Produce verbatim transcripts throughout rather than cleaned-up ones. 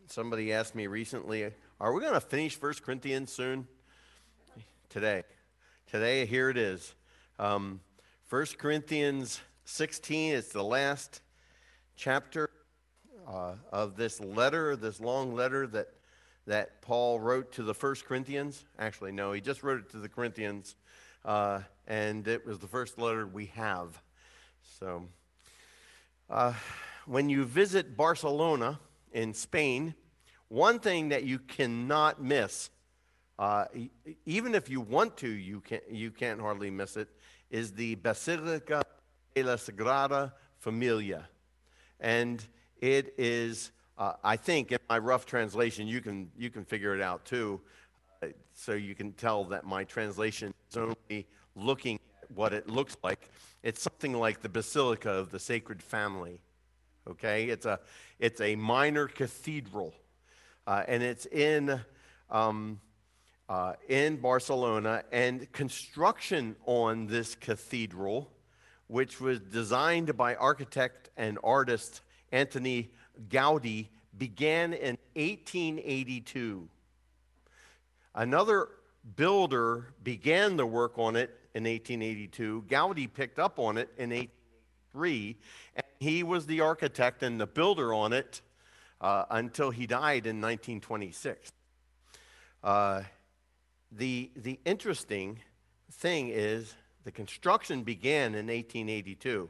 Somebody asked me recently, are we going to finish First Corinthians soon? Today. Today, here it is. Um, First Corinthians sixteen is the last chapter uh, of this letter, this long letter that, that Paul wrote to the First Corinthians. Actually, no, he just wrote it to the Corinthians, uh, and it was the first letter we have. So, uh, when you visit Barcelona in Spain, one thing that you cannot miss, uh, e- even if you want to, you can't, you can't hardly miss it, is the Basilica de la Sagrada Familia. And it is, uh, I think, in my rough translation, you can, you can figure it out too, uh, so you can tell that my translation is only looking at what it looks like. It's something like the Basilica of the Sacred Family. Okay, it's a it's a minor cathedral, uh, and it's in um, uh, in Barcelona. And construction on this cathedral, which was designed by architect and artist Antoni Gaudí, began in eighteen eighty-two. Another builder began the work on it in eighteen eighty-two. Gaudí picked up on it in eighteen eighty-three, and he was the architect and the builder on it uh, until he died in nineteen twenty-six. Uh, the, the interesting thing is the construction began in eighteen eighty-two,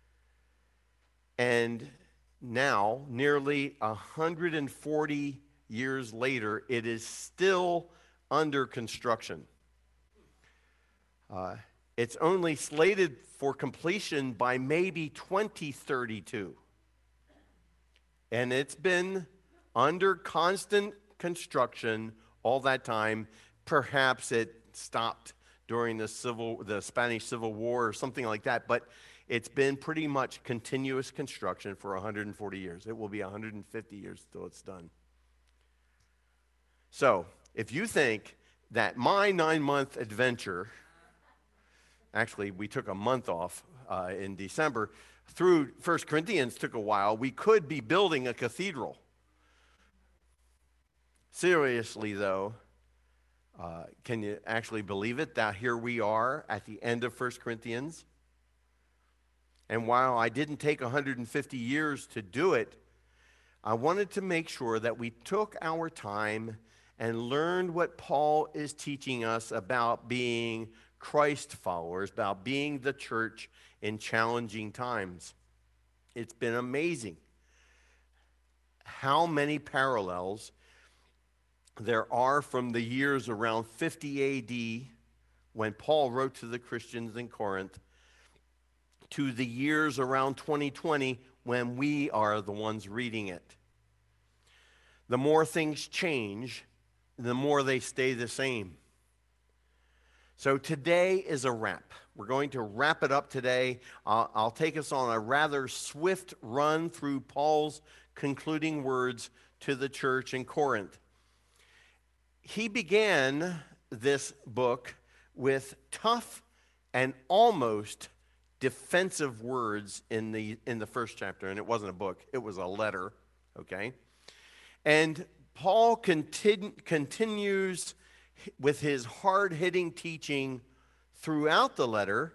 and now, nearly one hundred forty years later, it is still under construction. Uh, it's only slated for completion by maybe twenty thirty-two. And it's been under constant construction all that time. Perhaps it stopped during the civil, the Spanish Civil War or something like that, but it's been pretty much continuous construction for one hundred forty years. It will be one hundred fifty years till it's done. So, if you think that my nine-month adventure, actually, we took a month off uh, in December, through First Corinthians took a while, we could be building a cathedral. Seriously, though, uh, can you actually believe it, that here we are at the end of First Corinthians? And while I didn't take one hundred fifty years to do it, I wanted to make sure that we took our time and learned what Paul is teaching us about being Christ followers, about being the church in challenging times. It's been amazing how many parallels there are from the years around fifty A D when Paul wrote to the Christians in Corinth to the years around twenty twenty when we are the ones reading it. The more things change, the more they stay the same. So today is a wrap. We're going to wrap it up today. I'll, I'll take us on a rather swift run through Paul's concluding words to the church in Corinth. He began this book with tough and almost defensive words in the in the first chapter, and it wasn't a book, it was a letter, okay? And Paul continu- continues with his hard-hitting teaching throughout the letter,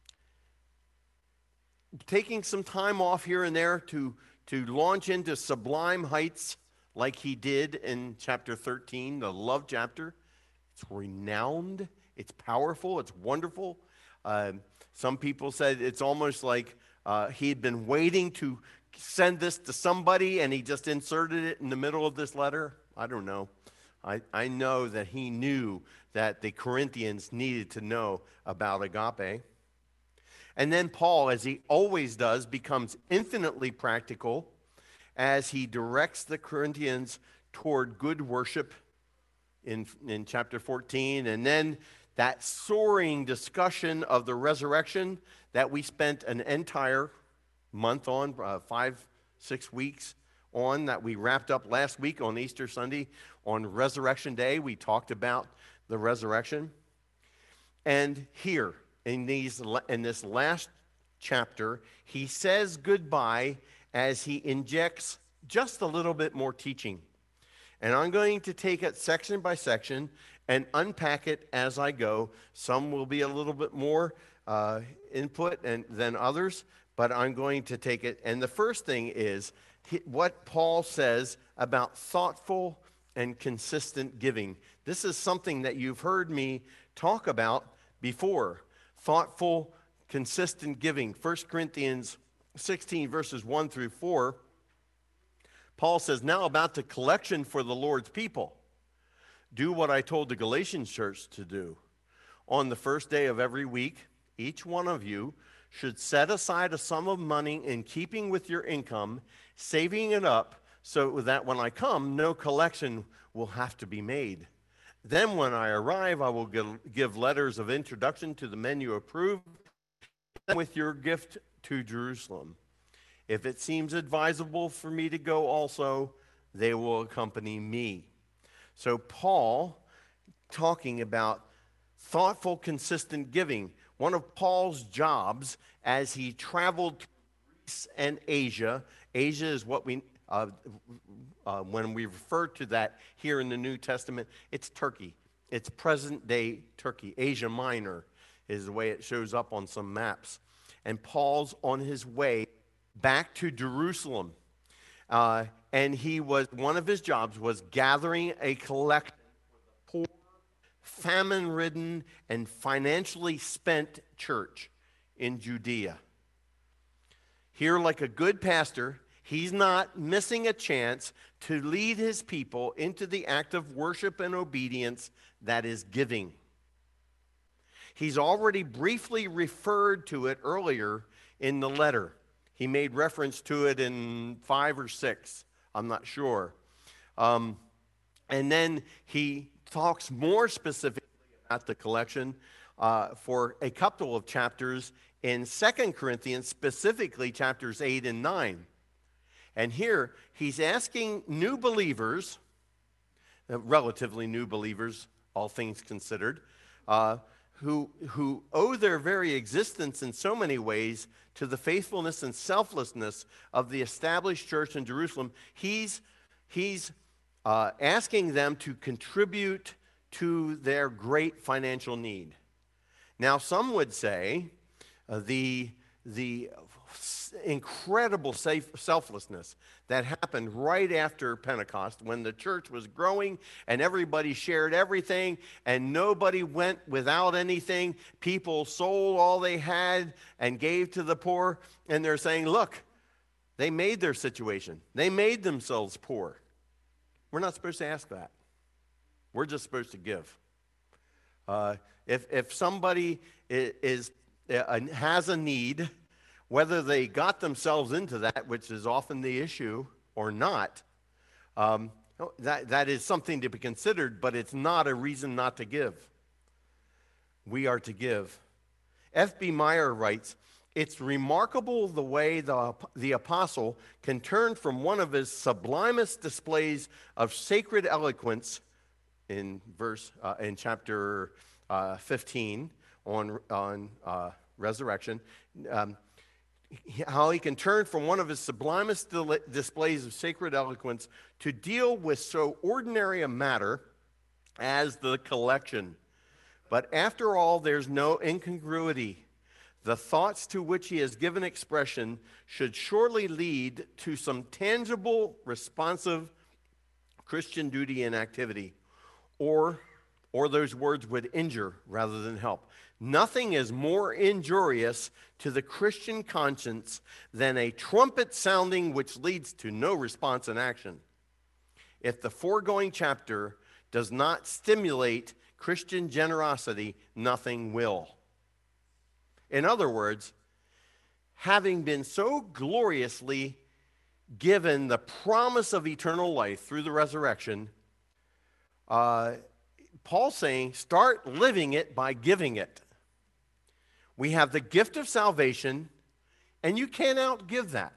taking some time off here and there to, to launch into sublime heights like he did in chapter thirteen, the love chapter. It's renowned, it's powerful, it's wonderful. Uh, some people said it's almost like uh, he had been waiting to send this to somebody and he just inserted it in the middle of this letter. I don't know. I, I know that he knew that the Corinthians needed to know about agape. And then Paul, as he always does, becomes infinitely practical as he directs the Corinthians toward good worship in, in chapter fourteen. And then that soaring discussion of the resurrection that we spent an entire month on, uh, five, six weeks on, that we wrapped up last week on Easter Sunday. On Resurrection Day, we talked about the resurrection. And here, in, these, in this last chapter, he says goodbye as he injects just a little bit more teaching. And I'm going to take it section by section and unpack it as I go. Some will be a little bit more uh, input and, than others, but I'm going to take it. And the first thing is he, what Paul says about thoughtful and consistent giving. This is something that you've heard me talk about before. Thoughtful, consistent giving. First Corinthians sixteen, verses one through four. Paul says, now about the collection for the Lord's people. Do what I told the Galatian church to do. On the first day of every week, each one of you should set aside a sum of money in keeping with your income, saving it up so that when I come, no collection will have to be made. Then when I arrive, I will give letters of introduction to the men you approve with your gift to Jerusalem. If it seems advisable for me to go also, they will accompany me. So Paul, talking about thoughtful, consistent giving. One of Paul's jobs as he traveled to Greece and Asia, Asia is what we, uh, uh, when we refer to that here in the New Testament, it's Turkey. It's present-day Turkey. Asia Minor is the way it shows up on some maps. And Paul's on his way back to Jerusalem. Uh, and he was, one of his jobs was gathering a collection for the poor, famine-ridden, and financially spent church in Judea. Here, like a good pastor, he's not missing a chance to lead his people into the act of worship and obedience that is giving. He's already briefly referred to it earlier in the letter. He made reference to it in five or six, I'm not sure. Um, and then he talks more specifically about the collection uh, for a couple of chapters in Second Corinthians, specifically chapters eight and nine. And here he's asking new believers, uh, relatively new believers, all things considered, uh, who, who owe their very existence in so many ways to the faithfulness and selflessness of the established church in Jerusalem. He's, he's uh, asking them to contribute to their great financial need. Now, some would say uh, the, the incredible safe, selflessness that happened right after Pentecost when the church was growing and everybody shared everything and nobody went without anything. People sold all they had and gave to the poor, and they're saying, look, they made their situation. They made themselves poor. We're not supposed to ask that. We're just supposed to give. Uh, if, if somebody is, is uh, has a need, whether they got themselves into that, which is often the issue, or not, um, that, that is something to be considered, but it's not a reason not to give. We are to give. F B Meyer writes, it's remarkable the way the, the apostle can turn from one of his sublimest displays of sacred eloquence in verse uh, in chapter uh, fifteen on, on uh, resurrection, um, how he can turn from one of his sublimest displays of sacred eloquence to deal with so ordinary a matter as the collection. But after all, there's no incongruity. The thoughts to which he has given expression should surely lead to some tangible, responsive Christian duty and activity, or, or those words would injure rather than help. Nothing is more injurious to the Christian conscience than a trumpet sounding which leads to no response and action. If the foregoing chapter does not stimulate Christian generosity, nothing will. In other words, having been so gloriously given the promise of eternal life through the resurrection, uh, Paul's saying, start living it by giving it. We have the gift of salvation, and you can't outgive that.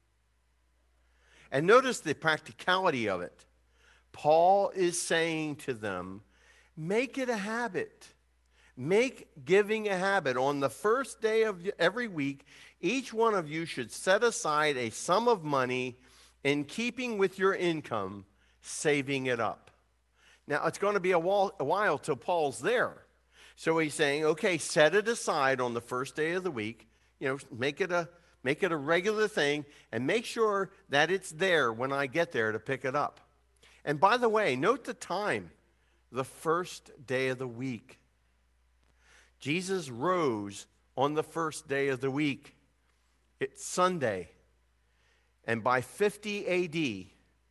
And notice the practicality of it. Paul is saying to them, make it a habit. Make giving a habit. On the first day of every week, each one of you should set aside a sum of money in keeping with your income, saving it up. Now, it's going to be a while, a while till Paul's there. So he's saying, okay, set it aside on the first day of the week. You know, make it a make it a regular thing, and make sure that it's there when I get there to pick it up. And by the way, note the time, the first day of the week. Jesus rose on the first day of the week. It's Sunday. And by fifty A D,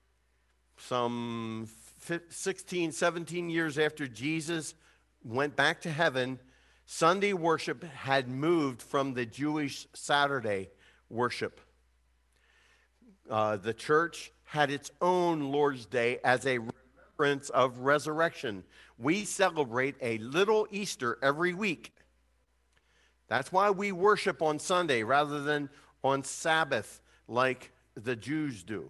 some sixteen, seventeen years after Jesus went back to heaven, Sunday worship had moved from the Jewish Saturday worship. Uh, the church had its own Lord's Day as a remembrance of resurrection. We celebrate a little Easter every week. That's why we worship on Sunday rather than on Sabbath like the Jews do.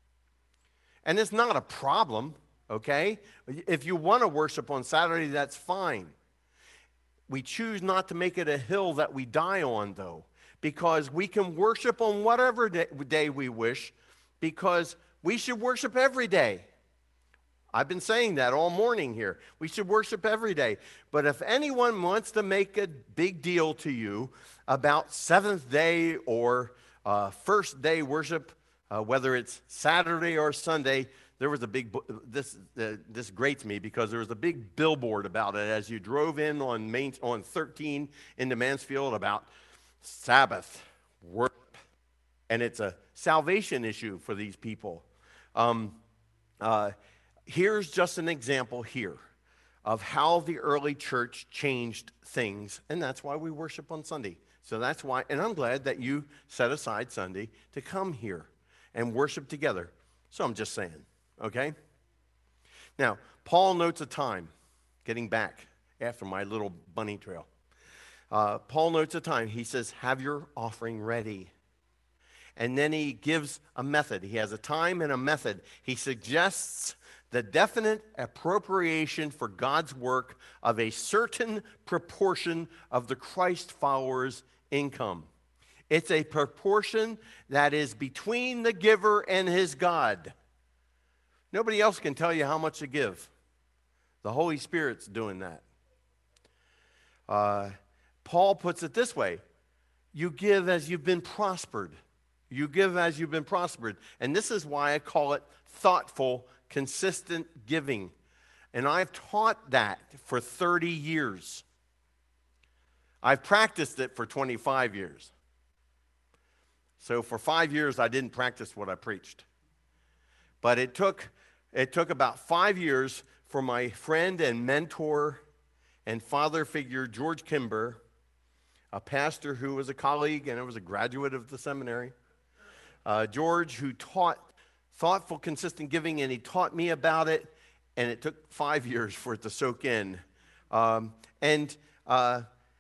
And it's not a problem, okay? If you want to worship on Saturday, that's fine. We choose not to make it a hill that we die on, though, because we can worship on whatever day we wish, because we should worship every day. I've been saying that all morning here. We should worship every day. But if anyone wants to make a big deal to you about seventh day or uh, first day worship, uh, whether it's Saturday or Sunday, there was a big, this uh, this grates me because there was a big billboard about it as you drove in on Main, on thirteen into Mansfield about Sabbath worship. And it's a salvation issue for these people. Um, uh, here's just an example here of how the early church changed things, and that's why we worship on Sunday. So that's why, and I'm glad that you set aside Sunday to come here and worship together. So I'm just saying, okay? Now, Paul notes a time, getting back after my little bunny trail. Uh, Paul notes a time. He says, have your offering ready. And then he gives a method. He has a time and a method. He suggests the definite appropriation for God's work of a certain proportion of the Christ followers' income. It's a proportion that is between the giver and his God. Nobody else can tell you how much to give. The Holy Spirit's doing that. Uh, Paul puts it this way: you give as you've been prospered. You give as you've been prospered. And this is why I call it thoughtful, consistent giving. And I've taught that for thirty years. I've practiced it for twenty-five years. So for five years, I didn't practice what I preached. But it took, it took about five years for my friend and mentor and father figure, George Kimber, a pastor who was a colleague and was a graduate of the seminary. Uh, George, who taught thoughtful, consistent giving, and he taught me about it, and it took five years for it to soak in. Um, and uh,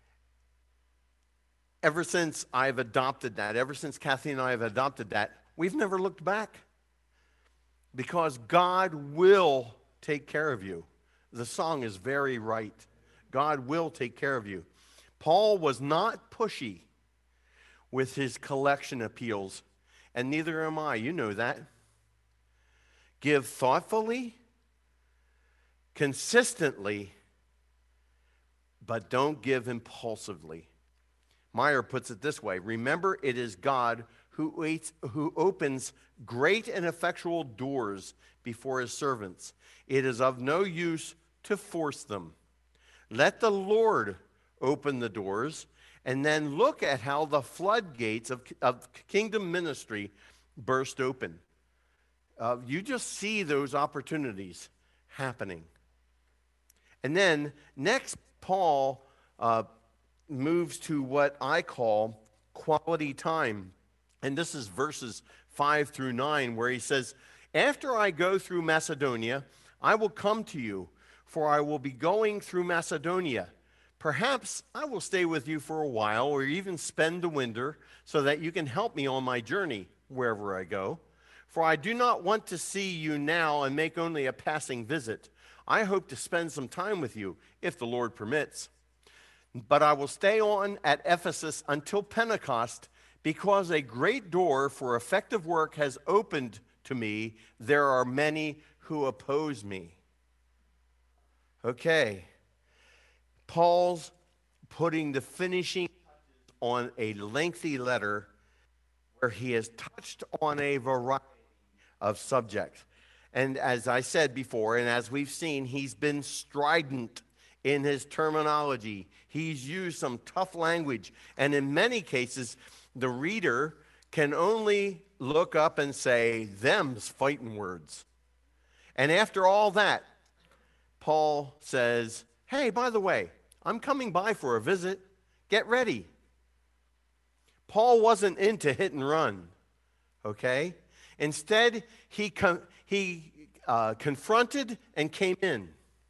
ever since I've adopted that, ever since Kathy and I have adopted that, we've never looked back. Because God will take care of you. The song is very right. God will take care of you. Paul was not pushy with his collection appeals, and neither am I. You know that. Give thoughtfully, consistently, but don't give impulsively. Meyer puts it this way: remember, it is God who, waits, who opens great and effectual doors before his servants. It is of no use to force them. Let the Lord open the doors, and then look at how the floodgates of, of kingdom ministry burst open. Uh, you just see those opportunities happening. And then next, Paul uh, moves to what I call quality time. And this is verses five through nine, where he says, after I go through Macedonia, I will come to you, for I will be going through Macedonia. Perhaps I will stay with you for a while, or even spend the winter, so that you can help me on my journey wherever I go. For I do not want to see you now and make only a passing visit. I hope to spend some time with you, if the Lord permits. But I will stay on at Ephesus until Pentecost, because a great door for effective work has opened to me. There are many who oppose me. Okay. Paul's putting the finishing on a lengthy letter where he has touched on a variety of subjects. And as I said before, and as we've seen, he's been strident in his terminology. He's used some tough language. And in many cases, the reader can only look up and say, them's fighting words. And after all that, Paul says, hey, by the way, I'm coming by for a visit. Get ready. Paul wasn't into hit and run, okay? Instead, he, con- he uh, confronted and came in.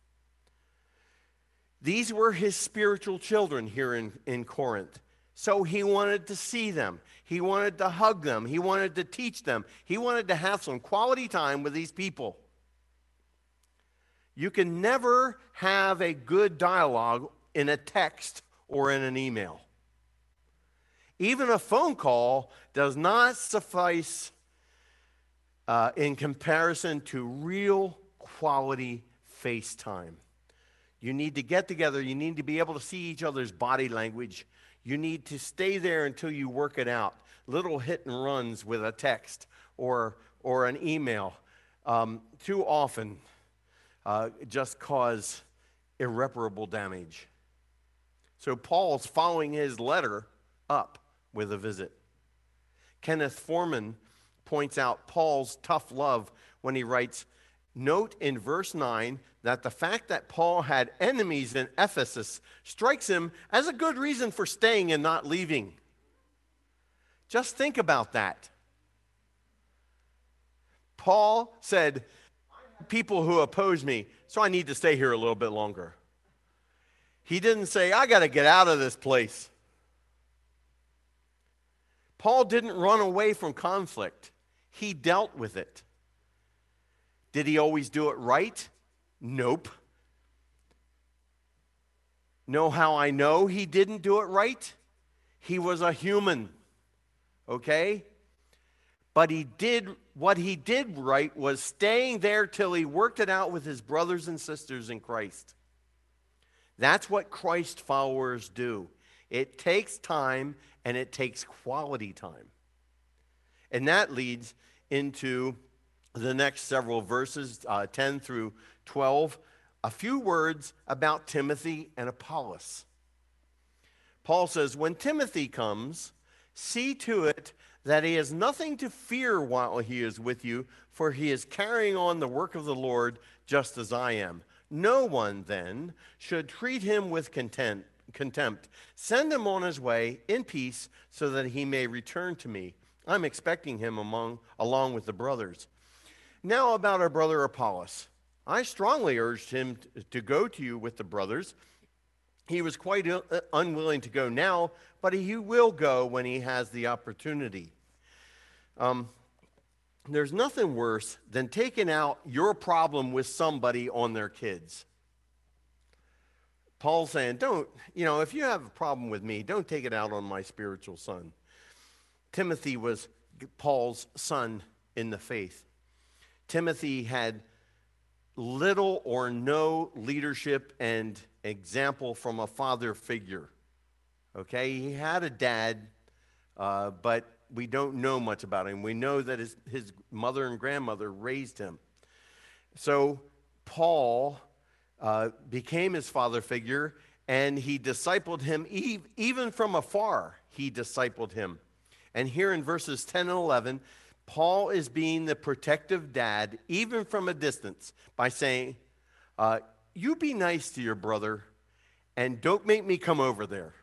These were his spiritual children here in, in Corinth. So he wanted to see them. He wanted to hug them. He wanted to teach them. He wanted to have some quality time with these people. You can never have a good dialogue in a text or in an email. Even a phone call does not suffice uh, in comparison to real quality FaceTime. You need to get together. You need to be able to see each other's body language. You need to stay there until you work it out. Little hit and runs with a text or, or an email um, too often uh, just cause irreparable damage. So Paul's following his letter up with a visit. Kenneth Foreman points out Paul's tough love when he writes, note in verse nine that the fact that Paul had enemies in Ephesus strikes him as a good reason for staying and not leaving. Just think about that. Paul said, people who oppose me, so I need to stay here a little bit longer. He didn't say, I got to get out of this place. Paul didn't run away from conflict. He dealt with it. Did he always do it right? Nope. Know how I know he didn't do it right? He was a human, okay? But he did, what he did right was staying there till he worked it out with his brothers and sisters in Christ. That's what Christ followers do. It takes time and it takes quality time. And that leads into the next several verses, uh, ten through twelve, a few words about Timothy and Apollos. Paul says, when Timothy comes, see to it that he has nothing to fear while he is with you, for he is carrying on the work of the Lord just as I am. No one, then, should treat him with contempt. contempt. Send him on his way in peace so that he may return to me. I'm expecting him among, along with the brothers. Now about our brother Apollos. I strongly urged him to go to you with the brothers. He was quite unwilling to go now, but he will go when he has the opportunity. Um, there's nothing worse than taking out your problem with somebody on their kids. Paul's saying, don't, you know, if you have a problem with me, don't take it out on my spiritual son. Timothy was Paul's son in the faith. Timothy had little or no leadership and example from a father figure. Okay, he had a dad, uh, but we don't know much about him. We know that his, his mother and grandmother raised him. So Paul uh, became his father figure, and he discipled him e- even from afar. He discipled him. And here in verses ten and eleven, Paul is being the protective dad, even from a distance, by saying, uh, you be nice to your brother, and don't make me come over there.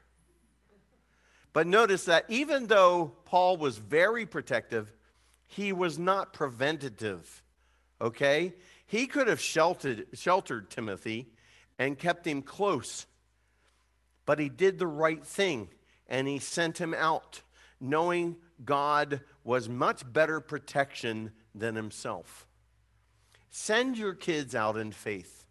But notice that even though Paul was very protective, he was not preventative, okay? He could have sheltered, sheltered Timothy and kept him close, but he did the right thing, and he sent him out, knowing God was much better protection than himself. Send your kids out in faith.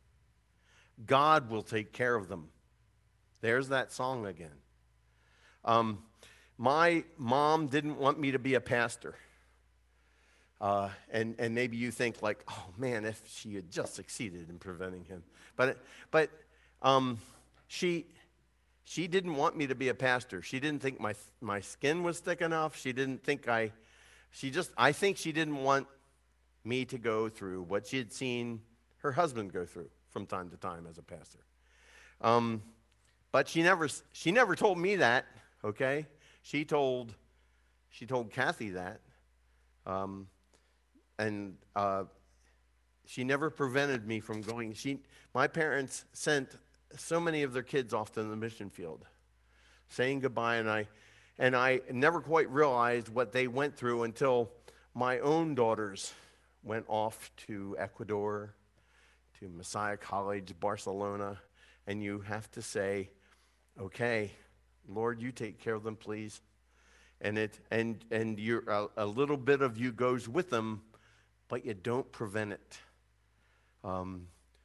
God will take care of them. There's that song again. Um, my mom didn't want me to be a pastor. Uh, and, and maybe you think like, oh man, if she had just succeeded in preventing him. But, but um, she, she didn't want me to be a pastor. She didn't think my, my skin was thick enough. She didn't think I, she just, I think she didn't want me to go through what she had seen her husband go through from time to time as a pastor. Um, but she never, she never told me that, okay? She told, she told Kathy that. Um, and uh, she never prevented me from going. She, my parents sent so many of their kids off to the mission field, saying goodbye, and I, and I never quite realized what they went through until my own daughters went off to Ecuador, to Messiah College, Barcelona, and you have to say, okay, Lord, you take care of them, please. And it and and you're, a, a little bit of you goes with them, but you don't prevent it, um,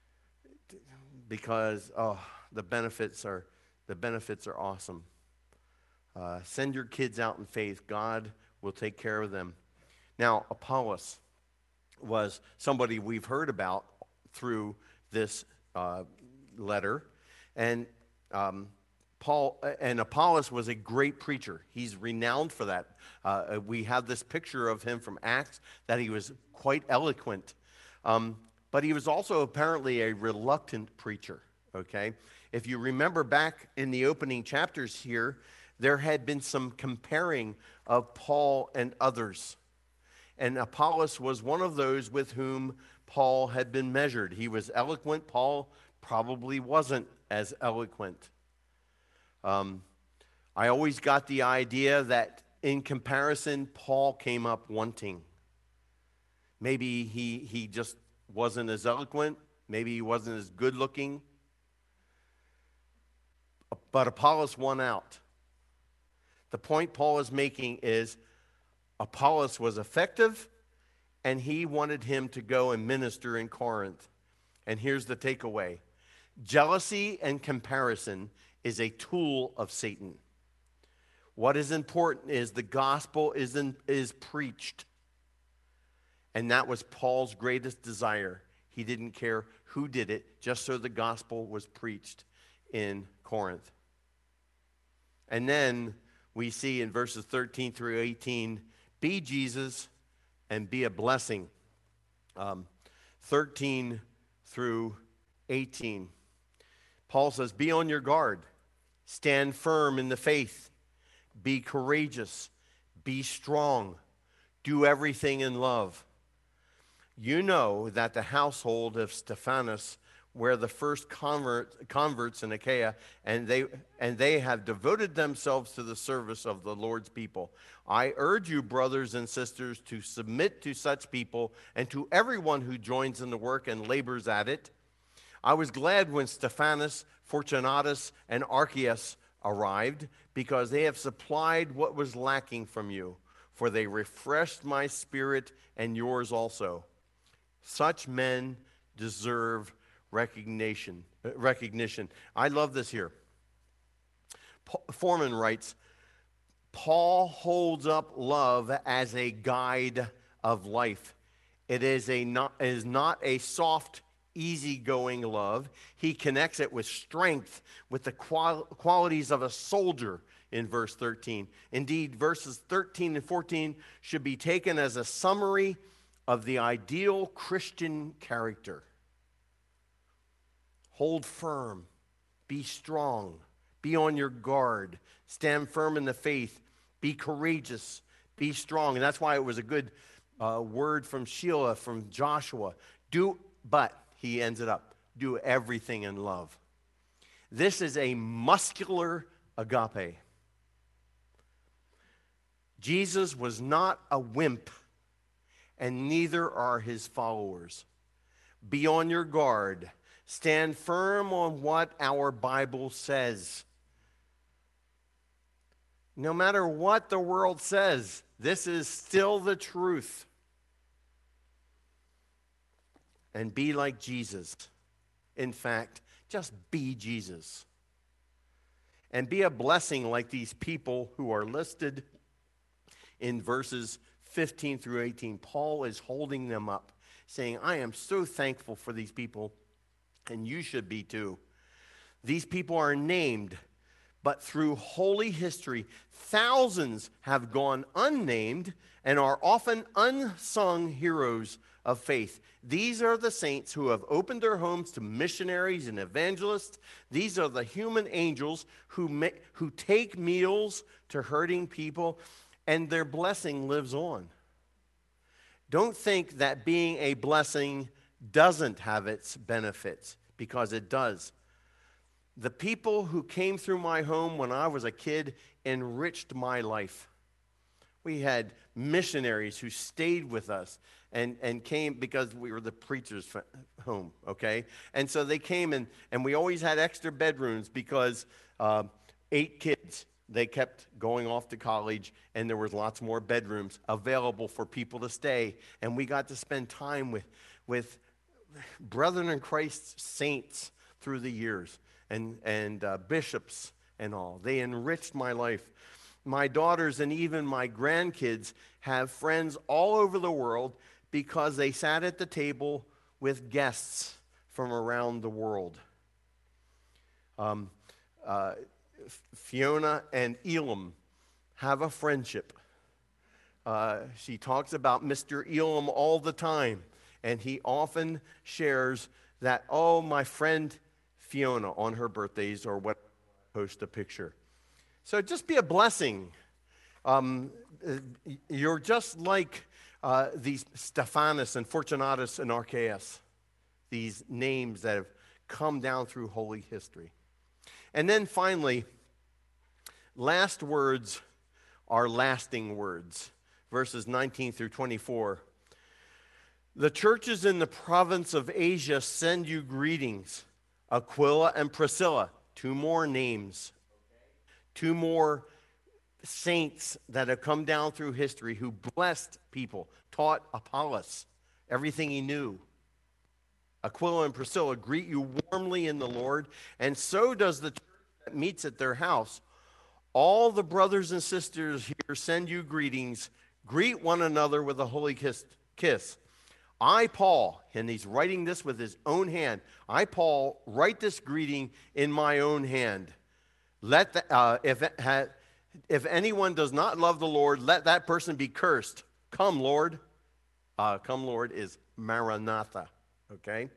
because oh, the benefits are the benefits are awesome. Uh, send your kids out in faith. God will take care of them. Now, Apollos was somebody we've heard about through this uh, letter, and um, Paul and Apollos was a great preacher. He's renowned for that. Uh, we have this picture of him from Acts that he was quite eloquent, um, but he was also apparently a reluctant preacher. Okay, if you remember back in the opening chapters here, there had been some comparing of Paul and others. And Apollos was one of those with whom Paul had been measured. He was eloquent. Paul probably wasn't as eloquent. Um, I always got the idea that in comparison, Paul came up wanting. Maybe he, he just wasn't as eloquent. Maybe he wasn't as good looking. But Apollos won out. The point Paul is making is Apollos was effective, and he wanted him to go and minister in Corinth. And here's the takeaway. Jealousy and comparison is a tool of Satan. What is important is the gospel is, in, is preached. And that was Paul's greatest desire. He didn't care who did it, just so the gospel was preached in Corinth. And then we see in verses thirteen through eighteen, be Jesus and be a blessing. Um, thirteen through eighteen. Paul says, be on your guard. Stand firm in the faith. Be courageous. Be strong. Do everything in love. You know that the household of Stephanas were the first convert, converts in Achaia, and they, and they have devoted themselves to the service of the Lord's people. I urge you, brothers and sisters, to submit to such people and to everyone who joins in the work and labors at it. I was glad when Stephanas, Fortunatus, and Archias arrived, because they have supplied what was lacking from you, for they refreshed my spirit and yours also. Such men deserve recognition. Recognition. I love this here. Foreman writes, Paul holds up love as a guide of life. It is, a not, it is not a soft, easygoing love. He connects it with strength, with the qual- qualities of a soldier in verse thirteen. Indeed, verses thirteen and fourteen should be taken as a summary of the ideal Christian character. Hold firm, be strong, be on your guard, stand firm in the faith, be courageous, be strong. And that's why it was a good uh, word from Sheila, from Joshua. Do, but he ends it up, do everything in love. This is a muscular agape. Jesus was not a wimp, and neither are his followers. Be on your guard. Stand firm on what our Bible says. No matter what the world says, this is still the truth. And be like Jesus. In fact, just be Jesus. And be a blessing like these people who are listed in verses fifteen through eighteen, Paul is holding them up, saying, I am so thankful for these people, and you should be too. These people are named, but through holy history, thousands have gone unnamed and are often unsung heroes of faith. These are the saints who have opened their homes to missionaries and evangelists. These are the human angels who, ma- who take meals to hurting people, and their blessing lives on. Don't think that being a blessing doesn't have its benefits, because it does. The people who came through my home when I was a kid enriched my life. We had missionaries who stayed with us and, and came because we were the preacher's home, okay? And so they came, and, and we always had extra bedrooms because uh, eight kids, they kept going off to college, and there was lots more bedrooms available for people to stay. And we got to spend time with, with brethren in Christ saints through the years. and, and uh, bishops and all. They enriched my life. My daughters and even my grandkids have friends all over the world because they sat at the table with guests from around the world. Um, uh, Fiona and Elam have a friendship. Uh, she talks about Mister Elam all the time, and he often shares that, oh, my friend Fiona on her birthdays or what, post a picture. So just be a blessing. Um, you're just like uh, these Stephanus and Fortunatus and Archaeus, these names that have come down through holy history. And then finally, last words are lasting words. Verses nineteen through twenty-four. The churches in the province of Asia send you greetings. Aquila and Priscilla, two more names. Two more saints that have come down through history who blessed people, taught Apollos everything he knew. Aquila and Priscilla greet you warmly in the Lord, and so does the church that meets at their house. All the brothers and sisters here send you greetings. Greet one another with a holy kiss. kiss. I, Paul, and he's writing this with his own hand. I, Paul, write this greeting in my own hand. Let the, uh, if, it ha, if anyone does not love the Lord, let that person be cursed. Come, Lord. Uh, come, Lord is Maranatha. Okay?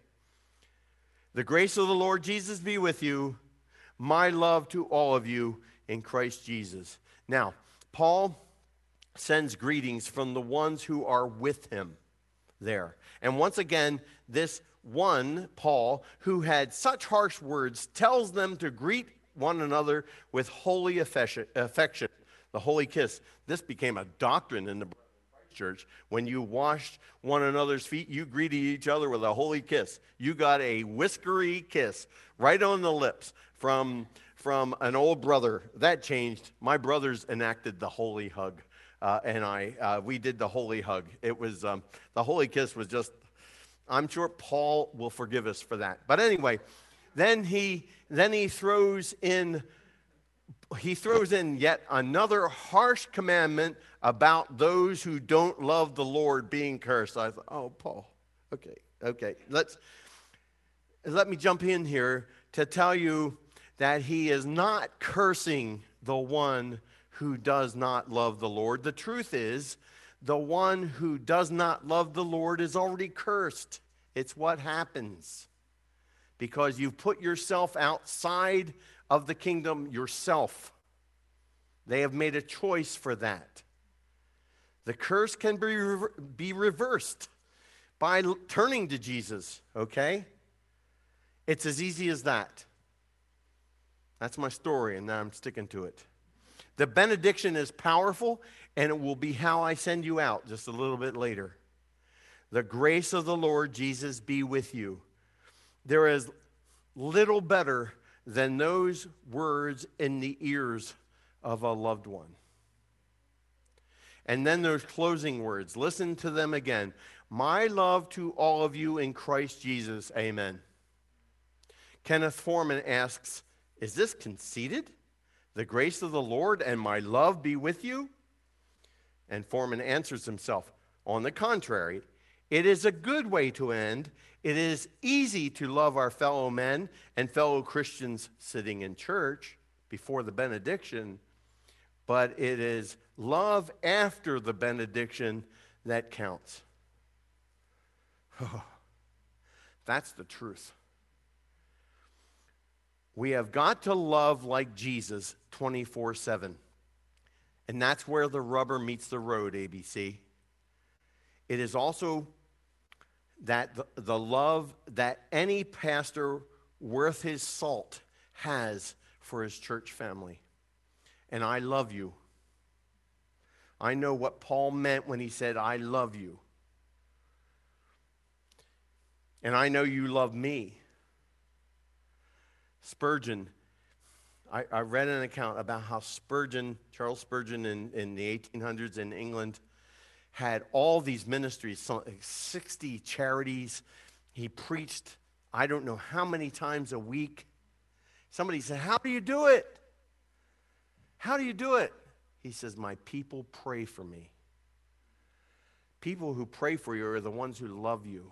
The grace of the Lord Jesus be with you. My love to all of you in Christ Jesus. Now, Paul sends greetings from the ones who are with him there. And once again, this one, Paul, who had such harsh words, tells them to greet one another with holy affection, the holy kiss. This became a doctrine in the church. When you washed one another's feet, you greeted each other with a holy kiss. You got a whiskery kiss right on the lips from, from an old brother. That changed. My brothers enacted the holy hug. Uh, and I, uh, we did the holy hug. It was, um, the holy kiss was just, I'm sure Paul will forgive us for that. But anyway, then he, then he throws in, he throws in yet another harsh commandment about those who don't love the Lord being cursed. I thought, oh, Paul, okay, okay. Let's, let me jump in here to tell you that he is not cursing the one who does not love the Lord. The truth is, the one who does not love the Lord is already cursed. It's what happens because you've put yourself outside of the kingdom yourself. They have made a choice for that. The curse can be, rever- be reversed by l- turning to Jesus, okay? It's as easy as that. That's my story, and now I'm sticking to it. The benediction is powerful, and it will be how I send you out just a little bit later. The grace of the Lord Jesus be with you. There is little better than those words in the ears of a loved one. And then those closing words. Listen to them again. My love to all of you in Christ Jesus. Amen. Kenneth Foreman asks, is this conceited? The grace of the Lord and my love be with you? And Foreman answers himself, on the contrary, it is a good way to end. It is easy to love our fellow men and fellow Christians sitting in church before the benediction, but it is love after the benediction that counts. Oh, that's the truth. We have got to love like Jesus twenty-four seven. And that's where the rubber meets the road, A B C. It is also that the, the love that any pastor worth his salt has for his church family. And I love you. I know what Paul meant when he said, I love you. And I know you love me. Spurgeon, I, I read an account about how Spurgeon, Charles Spurgeon in, in the eighteen hundreds in England, had all these ministries, some, like sixty charities. He preached, I don't know how many times a week. Somebody said, how do you do it? How do you do it? He says, my people pray for me. People who pray for you are the ones who love you.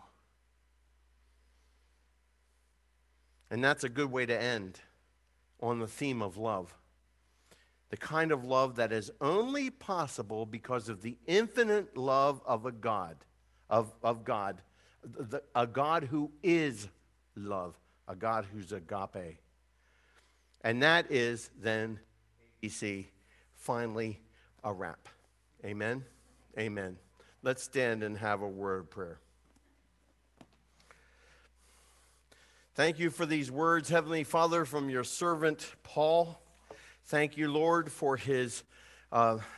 And that's a good way to end on the theme of love. The kind of love that is only possible because of the infinite love of a God, of, of God, the, a God who is love, a God who's agape. And that is then, you see, finally a wrap. Amen? Amen. Let's stand and have a word of prayer. Thank you for these words, Heavenly Father, from your servant Paul. Thank you, Lord, for his uh,